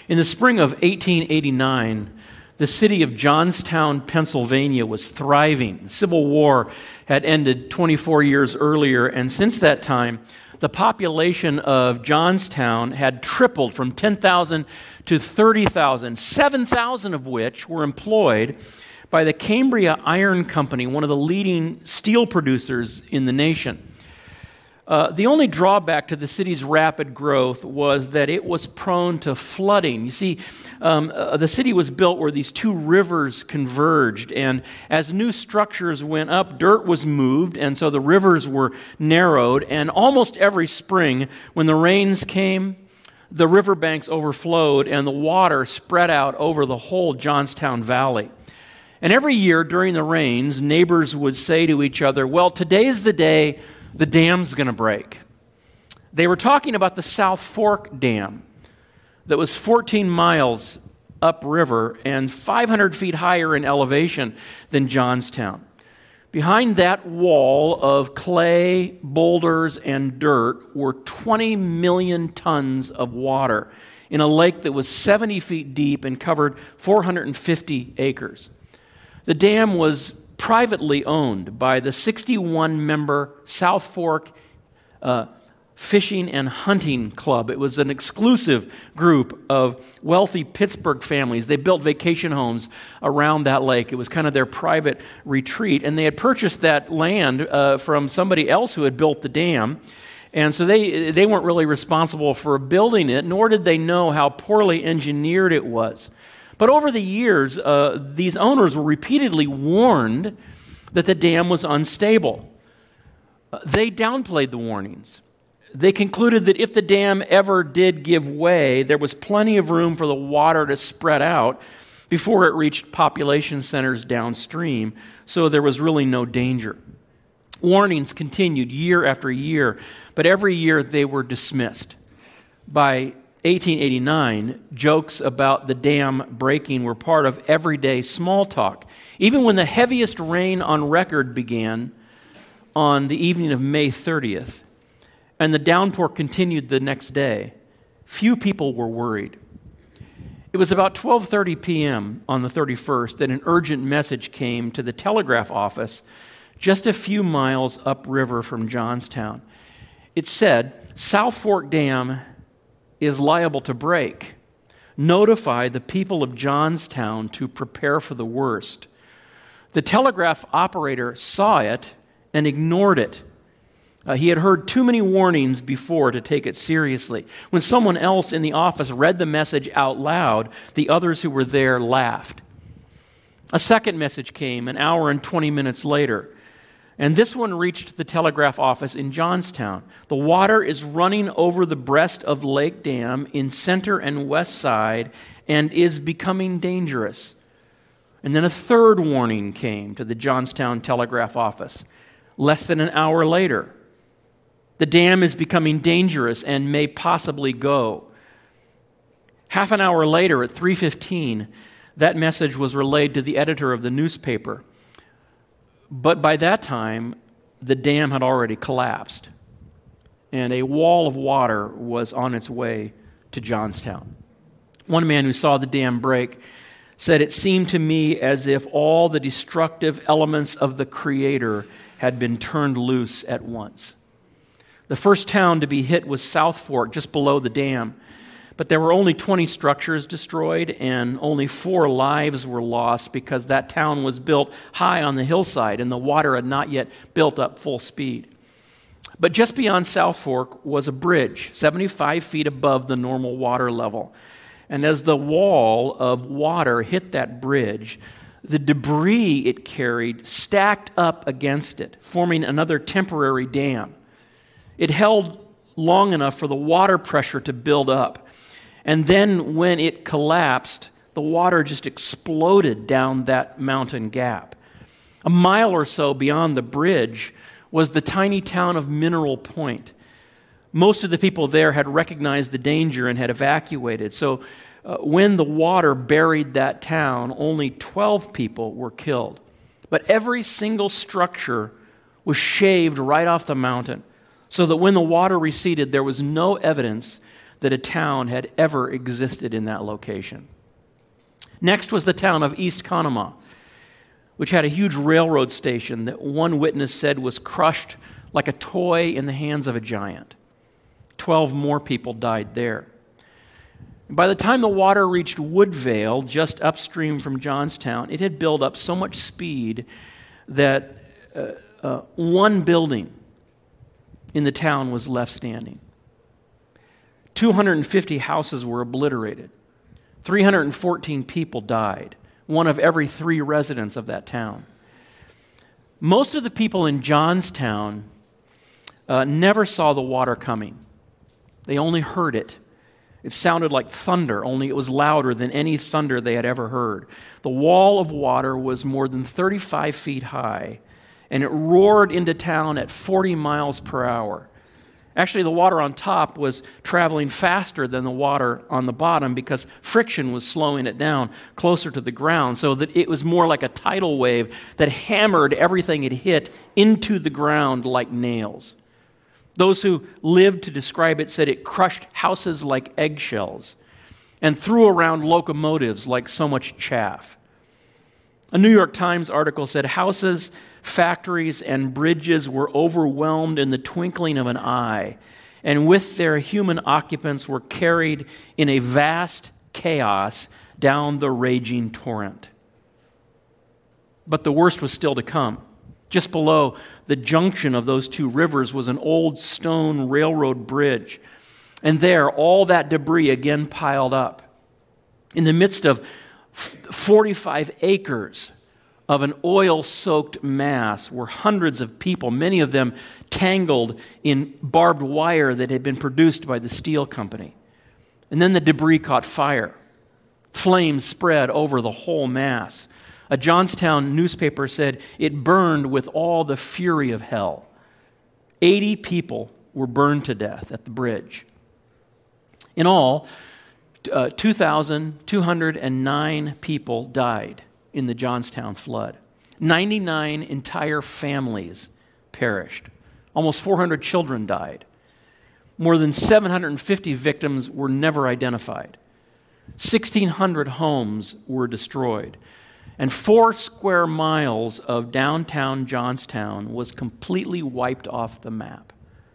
In the spring of 1889, the city of Johnstown, Pennsylvania was thriving. The Civil War had ended 24 years earlier, and since that time, the population of Johnstown had tripled from 10,000 to 30,000, 7,000 of which were employed by the Cambria Iron Company, one of the leading steel producers in the nation. The only drawback to the city's rapid growth was that it was prone to flooding. You see, the city was built where these two rivers converged, and as new structures went up, dirt was moved, and so the rivers were narrowed, and almost every spring, when the rains came, the riverbanks overflowed, and the water spread out over the whole Johnstown Valley. And every year during the rains, neighbors would say to each other, well, today's the day the dam's going to break. They were talking about the South Fork Dam that was 14 miles upriver and 500 feet higher in elevation than Johnstown. Behind that wall of clay, boulders, and dirt were 20 million tons of water in a lake that was 70 feet deep and covered 450 acres. The dam was privately owned by the 61-member South Fork Fishing and Hunting Club. It was an exclusive group of wealthy Pittsburgh families. They built vacation homes around that lake. It was kind of their private retreat, and they had purchased that land from somebody else who had built the dam, and so they weren't really responsible for building it, nor did they know how poorly engineered it was. But over the years, these owners were repeatedly warned that the dam was unstable. They downplayed the warnings. They concluded that if the dam ever did give way, there was plenty of room for the water to spread out before it reached population centers downstream, so there was really no danger. Warnings continued year after year, but every year they were dismissed. By 1889, jokes about the dam breaking were part of everyday small talk. Even when the heaviest rain on record began on the evening of May 30th, and the downpour continued the next day, few people were worried. It was about 12:30 p.m. on the 31st that an urgent message came to the telegraph office just a few miles upriver from Johnstown. It said, "South Fork Dam is liable to break. Notify the people of Johnstown to prepare for the worst." The telegraph operator saw it and ignored it. He had heard too many warnings before to take it seriously. When someone else in the office read the message out loud, the others who were there laughed. A second message came an hour and 20 minutes later, and this one reached the telegraph office in Johnstown. The water is running over the breast of Lake Dam in center and west side and is becoming dangerous. And then a third warning came to the Johnstown telegraph office. Less than an hour later, the dam is becoming dangerous and may possibly go. Half an hour later, at 3:15, that message was relayed to the editor of the newspaper. But by that time, the dam had already collapsed, and a wall of water was on its way to Johnstown. One man who saw the dam break said, "It seemed to me as if all the destructive elements of the Creator had been turned loose at once." The first town to be hit was South Fork, just below the dam. But there were only 20 structures destroyed, and only 4 lives were lost because that town was built high on the hillside and the water had not yet built up full speed. But just beyond South Fork was a bridge, 75 feet above the normal water level. And as the wall of water hit that bridge, the debris it carried stacked up against it, forming another temporary dam. It held long enough for the water pressure to build up. And then when it collapsed, the water just exploded down that mountain gap. A mile or so beyond the bridge was the tiny town of Mineral Point. Most of the people there had recognized the danger and had evacuated. So when the water buried that town, only 12 people were killed. But every single structure was shaved right off the mountain, so that when the water receded, there was no evidence that a town had ever existed in that location. Next was the town of East Conemaugh, which had a huge railroad station that one witness said was crushed like a toy in the hands of a giant. 12 more people died there. By the time the water reached Woodvale, just upstream from Johnstown, it had built up so much speed that one building in the town was left standing. 250 houses were obliterated. 314 people died, one of every 3 residents of that town. Most of the people in Johnstown never saw the water coming. They only heard it. It sounded like thunder, only it was louder than any thunder they had ever heard. The wall of water was more than 35 feet high, and it roared into town at 40 miles per hour. Actually, the water on top was traveling faster than the water on the bottom because friction was slowing it down closer to the ground, so that it was more like a tidal wave that hammered everything it hit into the ground like nails. Those who lived to describe it said it crushed houses like eggshells and threw around locomotives like so much chaff. A New York Times article said houses, factories, and bridges were overwhelmed in the twinkling of an eye, and with their human occupants were carried in a vast chaos down the raging torrent. But the worst was still to come. Just below the junction of those 2 rivers was an old stone railroad bridge, and there all that debris again piled up. In the midst of 45 acres of an oil-soaked mass were hundreds of people, many of them tangled in barbed wire that had been produced by the steel company. And then the debris caught fire. Flames spread over the whole mass. A Johnstown newspaper said it burned with all the fury of hell. 80 people were burned to death at the bridge. In all, 2,209 people died in the Johnstown flood. 99 entire families perished. Almost 400 children died. More than 750 victims were never identified. 1,600 homes were destroyed. And 4 square miles of downtown Johnstown was completely wiped off the map.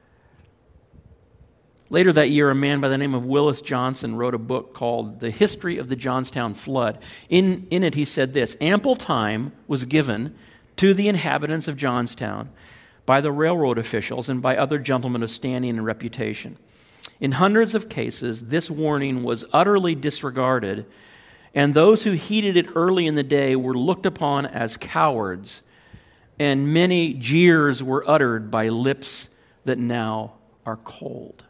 Later that year, a man by the name of Willis Johnson wrote a book called The History of the Johnstown Flood. In it, he said this: ample time was given to the inhabitants of Johnstown by the railroad officials and by other gentlemen of standing and reputation. In hundreds of cases, this warning was utterly disregarded, and those who heeded it early in the day were looked upon as cowards, and many jeers were uttered by lips that now are cold.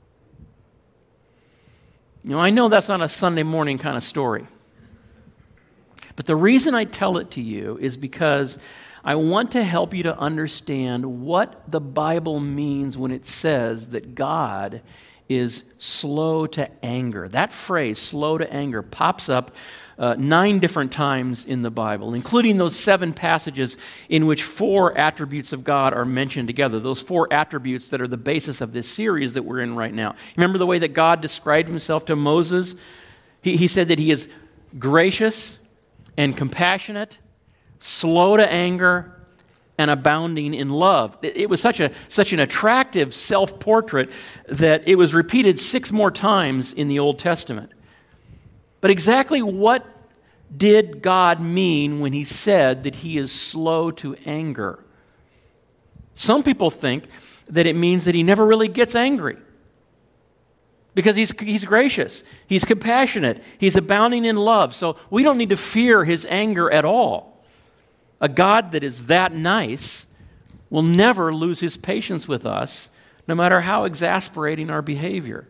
You know, I know that's not a Sunday morning kind of story. But the reason I tell it to you is because I want to help you to understand what the Bible means when it says that God is slow to anger. That phrase, slow to anger, pops up 9 different times in the Bible, including those 7 passages in which 4 attributes of God are mentioned together, those 4 attributes that are the basis of this series that we're in right now. Remember the way that God described himself to Moses? He said that he is gracious and compassionate, slow to anger, and abounding in love. It was such an attractive self-portrait that it was repeated 6 more times in the Old Testament. But exactly what did God mean when he said that he is slow to anger? Some people think that it means that he never really gets angry because he's gracious, he's compassionate, he's abounding in love. So we don't need to fear his anger at all. A God that is that nice will never lose his patience with us, no matter how exasperating our behavior.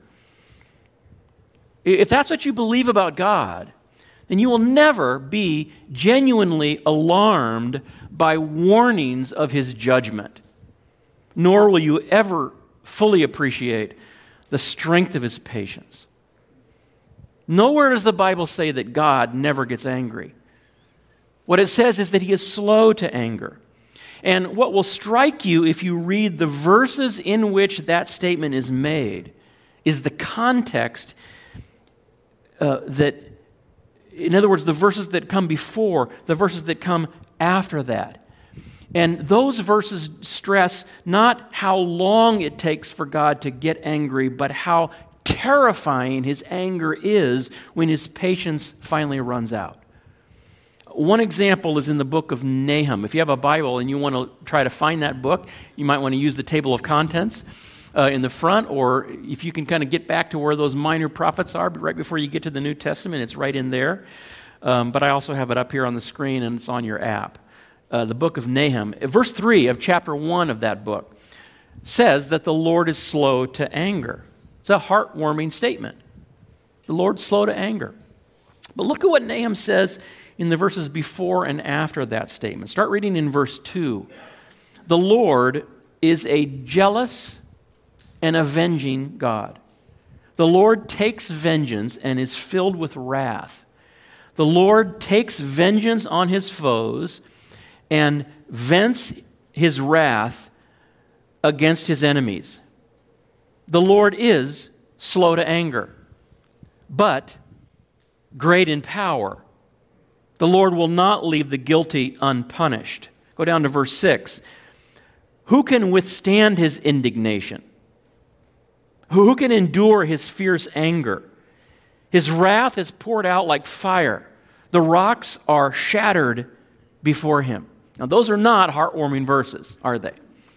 If that's what you believe about God, then you will never be genuinely alarmed by warnings of his judgment, nor will you ever fully appreciate the strength of his patience. Nowhere does the Bible say that God never gets angry. What it says is that he is slow to anger. And what will strike you if you read the verses in which that statement is made is the context in other words, the verses that come before, the verses that come after that. And those verses stress not how long it takes for God to get angry, but how terrifying his anger is when his patience finally runs out. One example is in the book of Nahum. If you have a Bible and you want to try to find that book, you might want to use the table of contents in the front, or if you can kind of get back to where those minor prophets are, right before you get to the New Testament, it's right in there. But I also have it up here on the screen, and it's on your app. The book of Nahum. Verse 3 of chapter 1 of that book says that the Lord is slow to anger. It's a heartwarming statement. The Lord's slow to anger. But look at what Nahum says in the verses before and after that statement. Start reading in verse 2. The Lord is a jealous and avenging God. The Lord takes vengeance and is filled with wrath. The Lord takes vengeance on his foes and vents his wrath against his enemies. The Lord is slow to anger, but great in power. The Lord will not leave the guilty unpunished. Go down to verse 6. Who can withstand his indignation? Who can endure his fierce anger? His wrath is poured out like fire. The rocks are shattered before him. Now, those are not heartwarming verses, are they?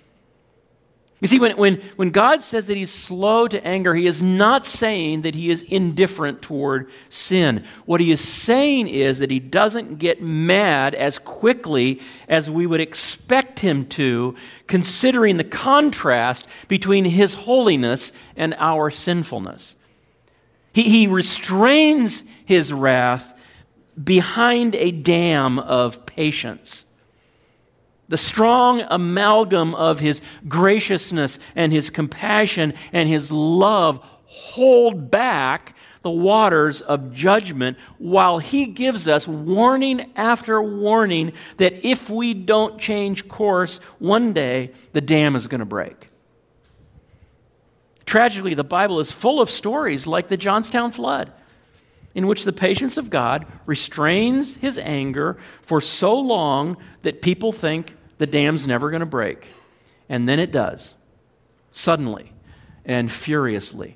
You see, when God says that he's slow to anger, he is not saying that he is indifferent toward sin. What he is saying is that he doesn't get mad as quickly as we would expect him to, considering the contrast between his holiness and our sinfulness. He restrains his wrath behind a dam of patience. The strong amalgam of his graciousness and his compassion and his love hold back the waters of judgment while he gives us warning after warning that if we don't change course, one day the dam is going to break. Tragically, the Bible is full of stories like the Johnstown flood, in which the patience of God restrains his anger for so long that people think the dam's never going to break. And then it does, suddenly and furiously.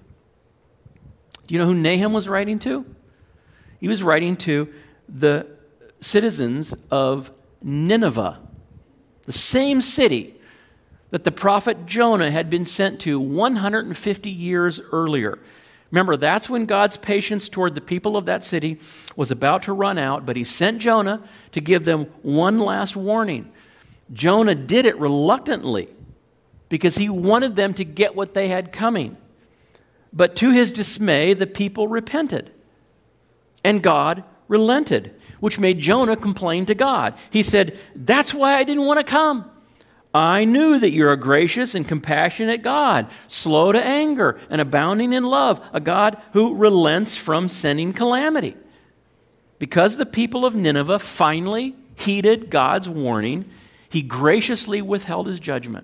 Do you know who Nahum was writing to? He was writing to the citizens of Nineveh, the same city that the prophet Jonah had been sent to 150 years earlier. Remember, that's when God's patience toward the people of that city was about to run out, but he sent Jonah to give them one last warning. Jonah did it reluctantly because he wanted them to get what they had coming. But to his dismay, the people repented, and God relented, which made Jonah complain to God. He said, "That's why I didn't want to come. I knew that you're a gracious and compassionate God, slow to anger and abounding in love, a God who relents from sending calamity." Because the people of Nineveh finally heeded God's warning, he graciously withheld his judgment.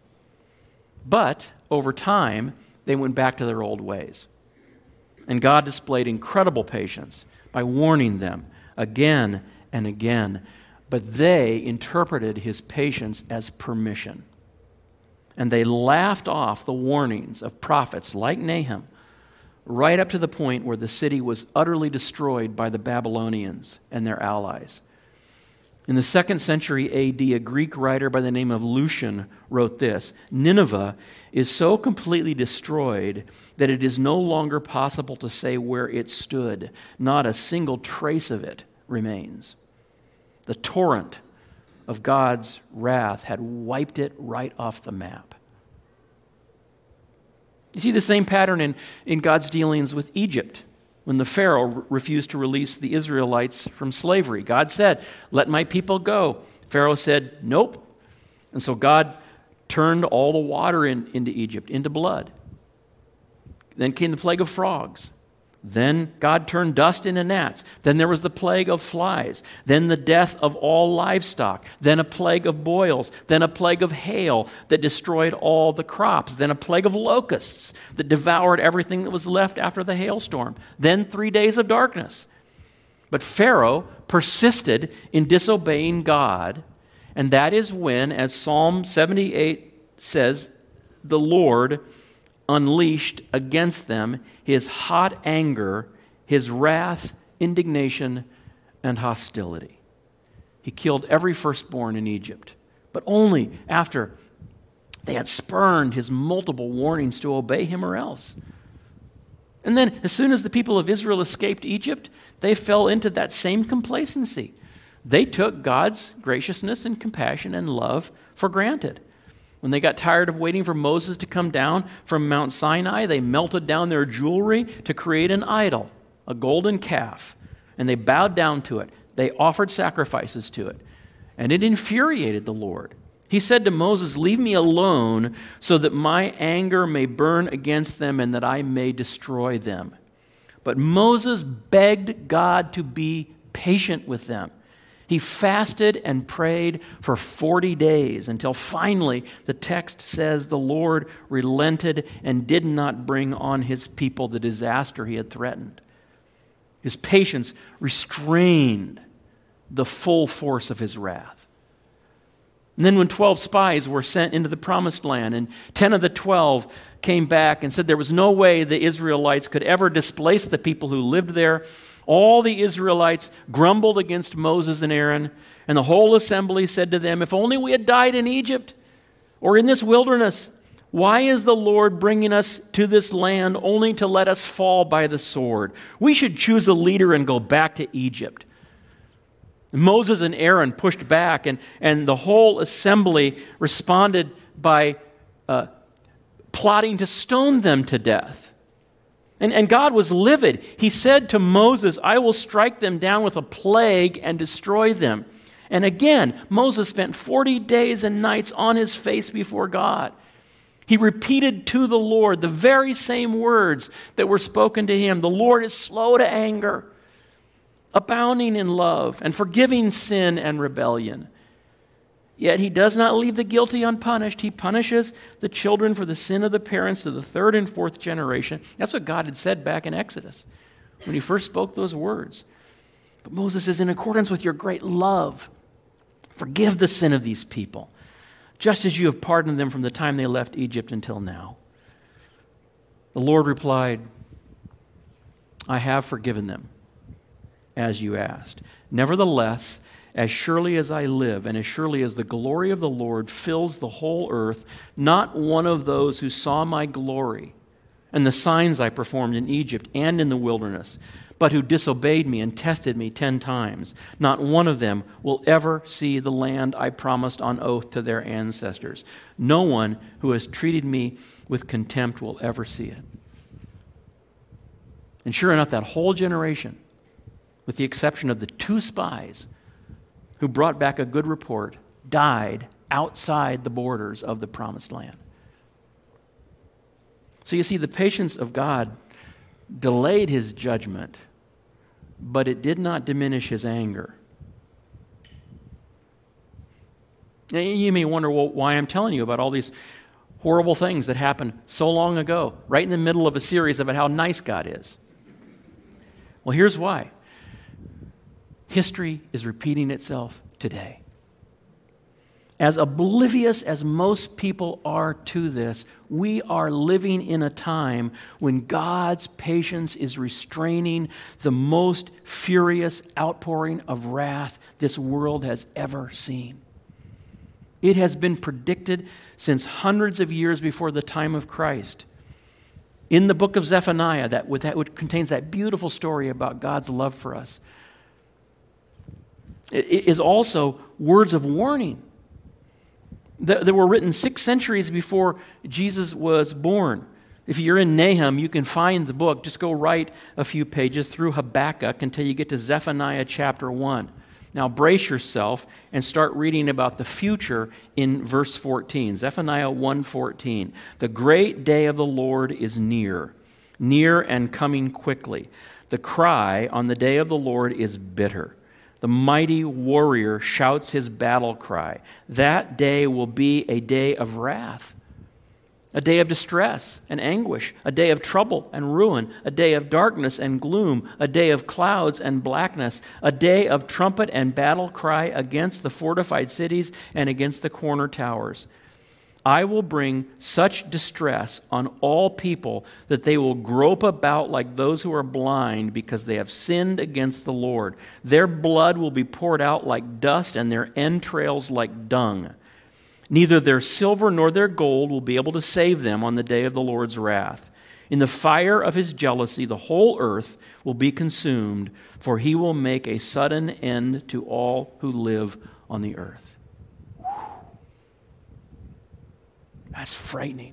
But over time, they went back to their old ways. And God displayed incredible patience by warning them again and again. But they interpreted his patience as permission. And they laughed off the warnings of prophets like Nahum, right up to the point where the city was utterly destroyed by the Babylonians and their allies. In the 2nd century A.D., a Greek writer by the name of Lucian wrote this: Nineveh is so completely destroyed that it is no longer possible to say where it stood. Not a single trace of it remains. The torrent of God's wrath had wiped it right off the map. You see the same pattern in God's dealings with Egypt. When the Pharaoh refused to release the Israelites from slavery, God said, "Let my people go." Pharaoh said, "Nope." And so God turned all the water into Egypt into blood. Then came the plague of frogs. Then God turned dust into gnats. Then there was the plague of flies. Then the death of all livestock. Then a plague of boils. Then a plague of hail that destroyed all the crops. Then a plague of locusts that devoured everything that was left after the hailstorm. Then 3 days of darkness. But Pharaoh persisted in disobeying God, and that is when, as Psalm 78 says, the Lord unleashed against them his hot anger, his wrath, indignation, and hostility. He killed every firstborn in Egypt, but only after they had spurned his multiple warnings to obey him or else. And then, as soon as the people of Israel escaped Egypt, they fell into that same complacency. They took God's graciousness and compassion and love for granted. When they got tired of waiting for Moses to come down from Mount Sinai, they melted down their jewelry to create an idol, a golden calf, and they bowed down to it. They offered sacrifices to it, and it infuriated the Lord. He said to Moses, "Leave me alone so that my anger may burn against them and that I may destroy them." But Moses begged God to be patient with them. He fasted and prayed for 40 days until finally the text says the Lord relented and did not bring on his people the disaster he had threatened. His patience restrained the full force of his wrath. And then when 12 spies were sent into the promised land, and 10 of the 12 came back and said there was no way the Israelites could ever displace the people who lived there, all the Israelites grumbled against Moses and Aaron, and the whole assembly said to them, "If only we had died in Egypt or in this wilderness. Why is the Lord bringing us to this land only to let us fall by the sword? We should choose a leader and go back to Egypt." Moses and Aaron pushed back, and the whole assembly responded by plotting to stone them to death. And God was livid. He said to Moses, "I will strike them down with a plague and destroy them." And again, Moses spent 40 days and nights on his face before God. He repeated to the Lord the very same words that were spoken to him. The Lord is slow to anger, abounding in love, and forgiving sin and rebellion. Yet he does not leave the guilty unpunished. He punishes the children for the sin of the parents to the third and fourth generation. That's what God had said back in Exodus when he first spoke those words. But Moses says, "In accordance with your great love, forgive the sin of these people, just as you have pardoned them from the time they left Egypt until now." The Lord replied, "I have forgiven them, as you asked. Nevertheless, as surely as I live, and as surely as the glory of the Lord fills the whole earth, not one of those who saw my glory and the signs I performed in Egypt and in the wilderness, but who disobeyed me and tested me 10 times, not one of them will ever see the land I promised on oath to their ancestors. No one who has treated me with contempt will ever see it." And sure enough, that whole generation, with the exception of the 2 spies who brought back a good report, died outside the borders of the promised land. So you see, the patience of God delayed his judgment, but it did not diminish his anger. Now, you may wonder, well, why I'm telling you about all these horrible things that happened so long ago, right in the middle of a series about how nice God is. Well, here's why. History is repeating itself today. As oblivious as most people are to this, we are living in a time when God's patience is restraining the most furious outpouring of wrath this world has ever seen. It has been predicted since hundreds of years before the time of Christ. In the book of Zephaniah, which contains that beautiful story about God's love for us, it is also words of warning that were written 6 centuries before Jesus was born. If you're in Nahum, you can find the book. Just go right a few pages through Habakkuk until you get to Zephaniah chapter 1. Now brace yourself and start reading about the future in verse 14. Zephaniah 1:14. "The great day of the Lord is near. near and coming quickly. The cry on the day of the Lord is bitter. The mighty warrior shouts his battle cry. That day will be a day of wrath, a day of distress and anguish, a day of trouble and ruin, a day of darkness and gloom, a day of clouds and blackness, a day of trumpet and battle cry against the fortified cities and against the corner towers. I will bring such distress on all people that they will grope about like those who are blind because they have sinned against the Lord. Their blood will be poured out like dust and their entrails like dung. Neither their silver nor their gold will be able to save them on the day of the Lord's wrath. In the fire of his jealousy, the whole earth will be consumed, for he will make a sudden end to all who live on the earth. That's frightening.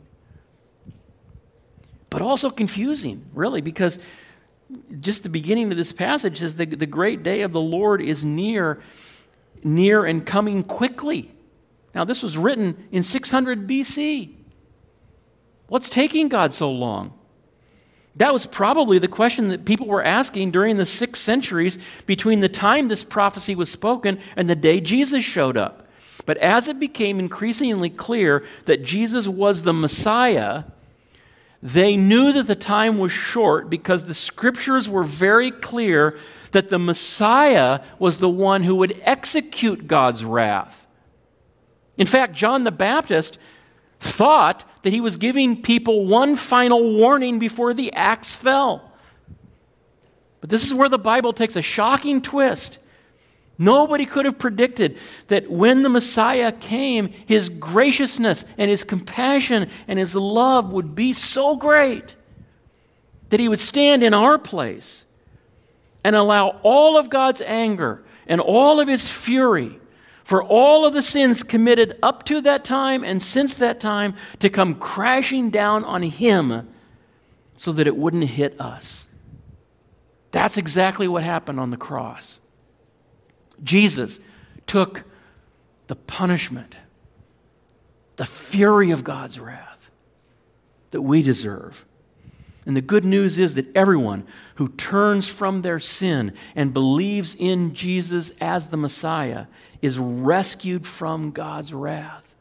But also confusing, really, because just the beginning of this passage says the great day of the Lord is near and coming quickly. Now, this was written in 600 BC. What's taking God so long? That was probably the question that people were asking during the 6 centuries between the time this prophecy was spoken and the day Jesus showed up. But as it became increasingly clear that Jesus was the Messiah, they knew that the time was short because the scriptures were very clear that the Messiah was the one who would execute God's wrath. In fact, John the Baptist thought that he was giving people one final warning before the axe fell. But this is where the Bible takes a shocking twist. Nobody could have predicted that when the Messiah came, his graciousness and his compassion and his love would be so great that he would stand in our place and allow all of God's anger and all of his fury for all of the sins committed up to that time and since that time to come crashing down on him so that it wouldn't hit us. That's exactly what happened on the cross. Jesus took the punishment, the fury of God's wrath that we deserve. And the good news is that everyone who turns from their sin and believes in Jesus as the Messiah is rescued from God's wrath.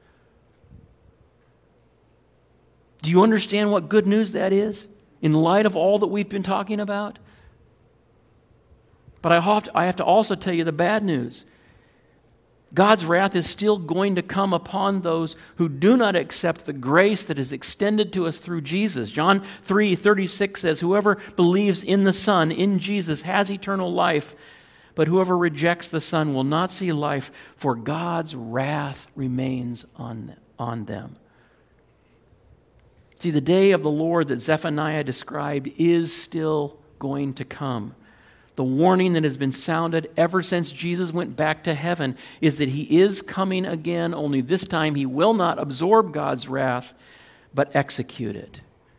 Do you understand what good news that is in light of all that we've been talking about? But I have to also tell you the bad news. God's wrath is still going to come upon those who do not accept the grace that is extended to us through Jesus. John 3:36 says, "Whoever believes in the Son, in Jesus, has eternal life, but whoever rejects the Son will not see life, for God's wrath remains on them." See, the day of the Lord that Zephaniah described is still going to come. The warning that has been sounded ever since Jesus went back to heaven is that he is coming again, only this time he will not absorb God's wrath, but execute it.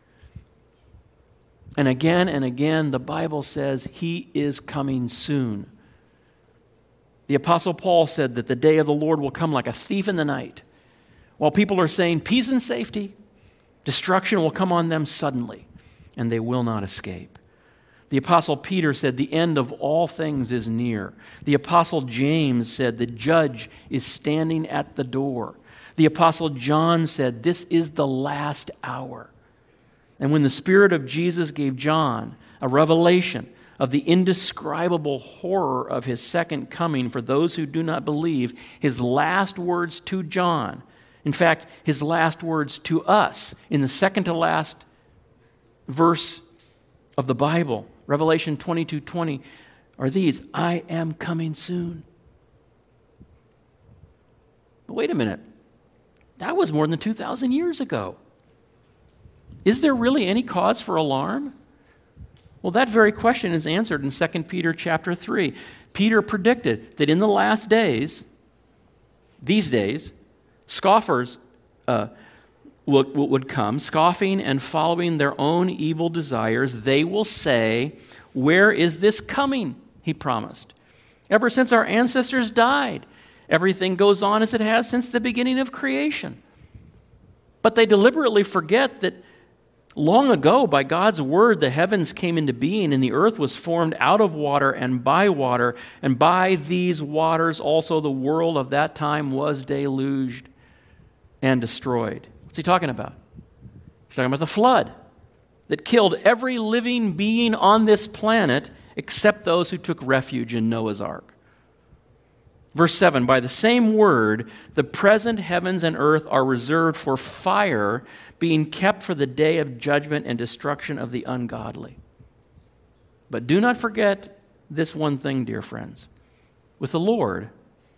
And again, the Bible says he is coming soon. The Apostle Paul said that the day of the Lord will come like a thief in the night. While people are saying peace and safety, destruction will come on them suddenly, and they will not escape. The Apostle Peter said the end of all things is near. The Apostle James said the judge is standing at the door. The Apostle John said this is the last hour. And when the Spirit of Jesus gave John a revelation of the indescribable horror of his second coming for those who do not believe, his last words to John, in fact, his last words to us in the second to last verse of the Bible, Revelation 22:20, are these: I am coming soon. But wait a minute. That was more than 2,000 years ago. Is there really any cause for alarm? Well, that very question is answered in 2 Peter chapter 3. Peter predicted that in the last days, these days, scoffers would come, scoffing and following their own evil desires. They will say, "Where is this coming?" he promised. Ever since our ancestors died, everything goes on as it has since the beginning of creation. But they deliberately forget that Long ago, by God's word, the heavens came into being, and the earth was formed out of water, and by these waters also the world of that time was deluged and destroyed. What's he talking about? He's talking about the flood that killed every living being on this planet except those who took refuge in Noah's ark. Verse 7, by the same word, the present heavens and earth are reserved for fire, being kept for the day of judgment and destruction of the ungodly. But do not forget this one thing, dear friends. With the Lord,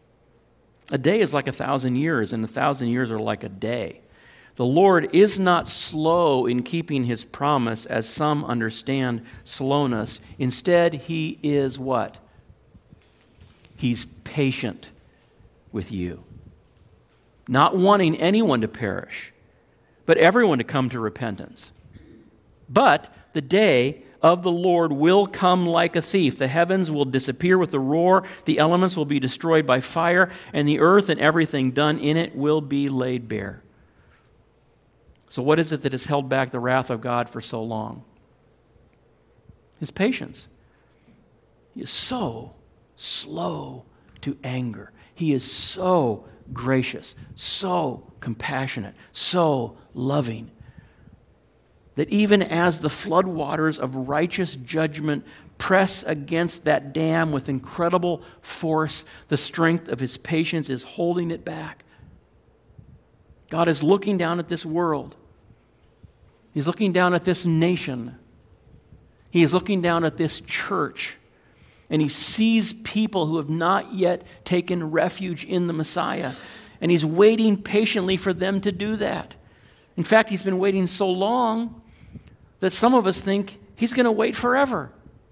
a day is like 1,000 years, and 1,000 years are like a day. The Lord is not slow in keeping his promise, as some understand slowness. Instead, he is what? He's patient with you, not wanting anyone to perish, but everyone to come to repentance. But the day of the Lord will come like a thief. The heavens will disappear with a roar, the elements will be destroyed by fire, and the earth and everything done in it will be laid bare. So what is it that has held back the wrath of God for so long? His patience. He is so slow to anger. He is so gracious, so compassionate, so loving, that even as the floodwaters of righteous judgment press against that dam with incredible force, the strength of his patience is holding it back. God is looking down at this world. He's looking down at this nation. He is looking down at this church. And he sees people who have not yet taken refuge in the Messiah. And he's waiting patiently for them to do that. In fact, he's been waiting so long that some of us think he's going to wait forever.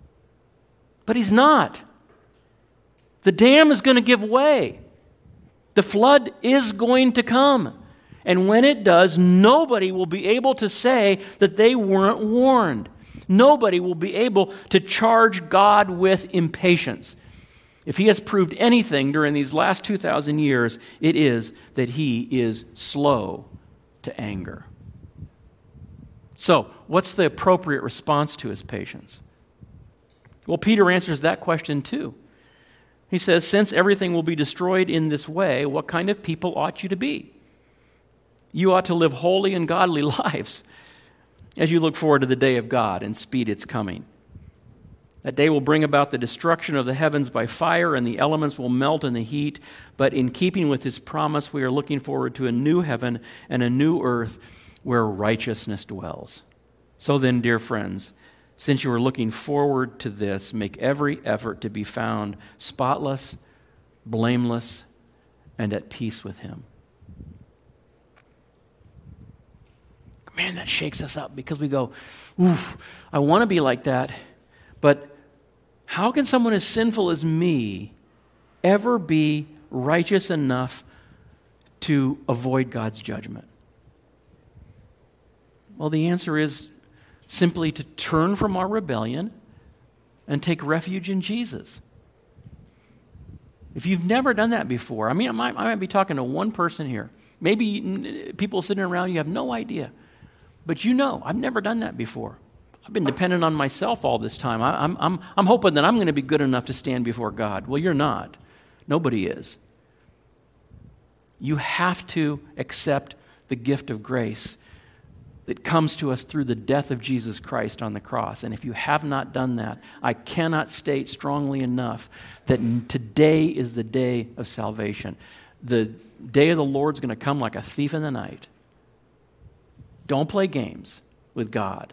But he's not. The dam is going to give way. The flood is going to come. And when it does, nobody will be able to say that they weren't warned. Nobody will be able to charge God with impatience. If he has proved anything during these last 2,000 years, it is that he is slow to anger. So, what's the appropriate response to his patience? Well, Peter answers that question too. He says, since everything will be destroyed in this way, what kind of people ought you to be? You ought to live holy and godly lives as you look forward to the day of God and speed its coming. That day will bring about the destruction of the heavens by fire, and the elements will melt in the heat. But in keeping with his promise, we are looking forward to a new heaven and a new earth where righteousness dwells. So then, dear friends, since you are looking forward to this, make every effort to be found spotless, blameless, and at peace with him. Man, that shakes us up because we go, oof, I want to be like that, but how can someone as sinful as me ever be righteous enough to avoid God's judgment? Well, the answer is simply to turn from our rebellion and take refuge in Jesus. If you've never done that before, I might be talking to one person here. Maybe people sitting around, you have no idea. But I've never done that before. I've been dependent on myself all this time. I'm hoping that I'm going to be good enough to stand before God. Well, you're not. Nobody is. You have to accept the gift of grace that comes to us through the death of Jesus Christ on the cross. And if you have not done that, I cannot state strongly enough that today is the day of salvation. The day of the Lord's going to come like a thief in the night. Don't play games with God.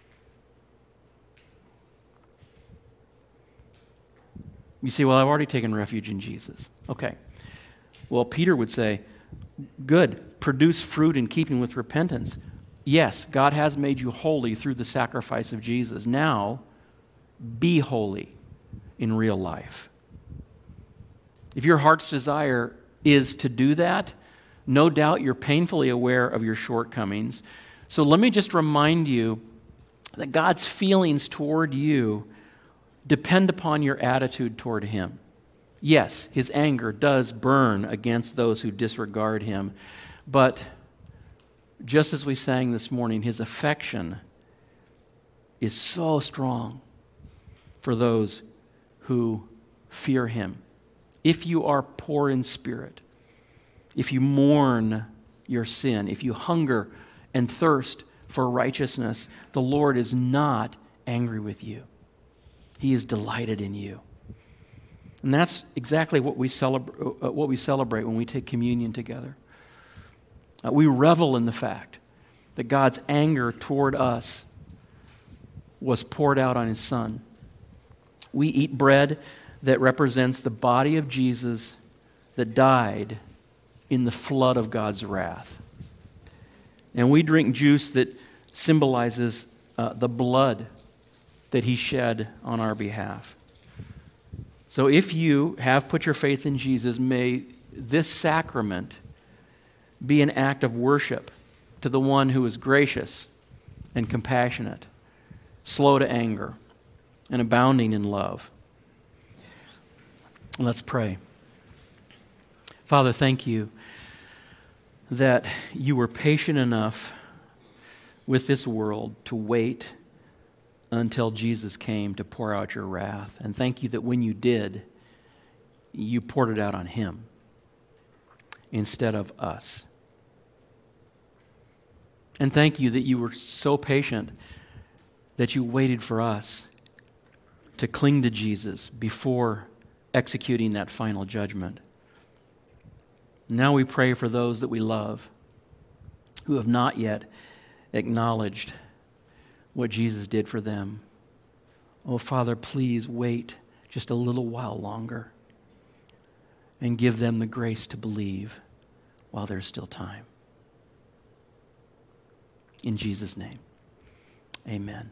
You say, well, I've already taken refuge in Jesus. Okay. Well, Peter would say, good, produce fruit in keeping with repentance. Yes, God has made you holy through the sacrifice of Jesus. Now, be holy in real life. If your heart's desire is to do that, no doubt you're painfully aware of your shortcomings. So let me just remind you that God's feelings toward you depend upon your attitude toward him. Yes, his anger does burn against those who disregard him, but just as we sang this morning, his affection is so strong for those who fear him. If you are poor in spirit, if you mourn your sin, if you hunger and thirst for righteousness, the Lord is not angry with you. He is delighted in you. And that's exactly what we celebrate when we take communion together. We revel in the fact that God's anger toward us was poured out on his Son. We eat bread that represents the body of Jesus that died in the flood of God's wrath. And we drink juice that symbolizes the blood that he shed on our behalf. So if you have put your faith in Jesus, may this sacrament be an act of worship to the one who is gracious and compassionate, slow to anger, and abounding in love. Let's pray. Father, thank you that you were patient enough with this world to wait until Jesus came to pour out your wrath. And thank you that when you did, you poured it out on him instead of us. And thank you that you were so patient that you waited for us to cling to Jesus before executing that final judgment. Now we pray for those that we love who have not yet acknowledged what Jesus did for them. Oh, Father, please wait just a little while longer and give them the grace to believe while there's still time. In Jesus' name, amen.